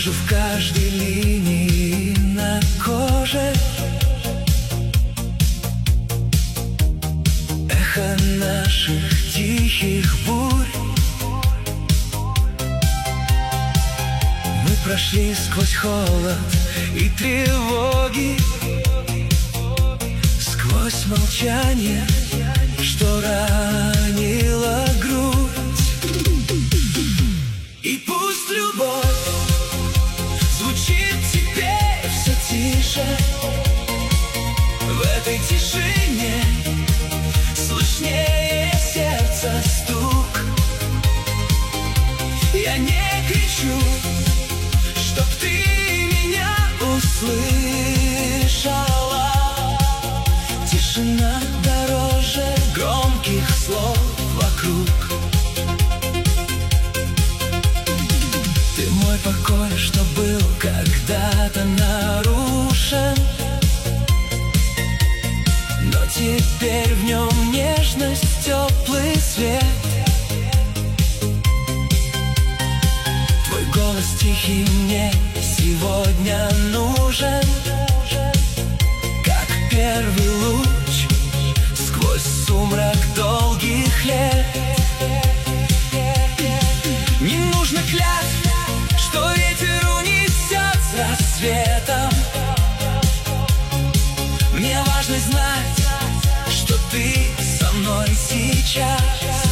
Вижу в каждой линии на коже эхо наших тихих бурь. Мы прошли сквозь холод и тревоги, сквозь молчание, что ранило грудь. И пусть любовь звучит теперь все тише, в этой тишине слышнее сердца стук. Я не кричу, чтоб ты меня услышала. Тишина дороже громких слов вокруг. Ты мой покой, что был когда-то нарушен, но теперь в нем нежность, теплый свет. Твой голос тихий мне сегодня нужен, как первый луч сквозь сумрак долгих лет. Не нужно клятв, что ветер унесет с рассветом. Мне важно знать, что ты со мной сейчас.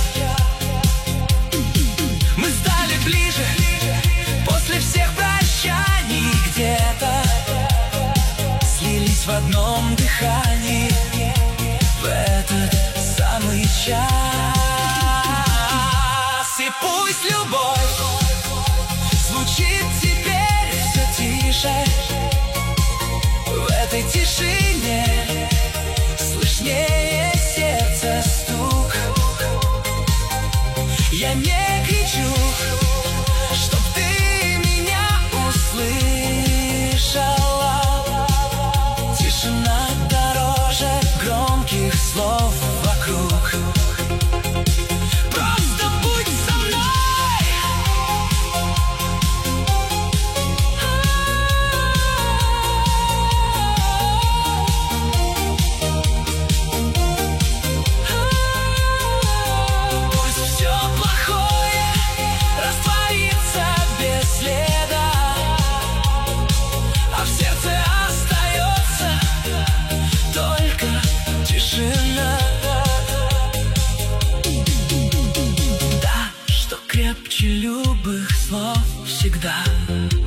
Мы стали ближе после всех прощаний, где-то слились в одном дыхании в этот самый час. И пусть любовь звучит теперь все тише, в этой тишине слышнее сердца стук. Я не кричу, чтоб ты меня услышала. Тишина дороже громких слов вокруг. Просто будь со мной. Пусть все плохое растворится без следа, а в сердце остается только тишина. Да, что крепче любых слов всегда.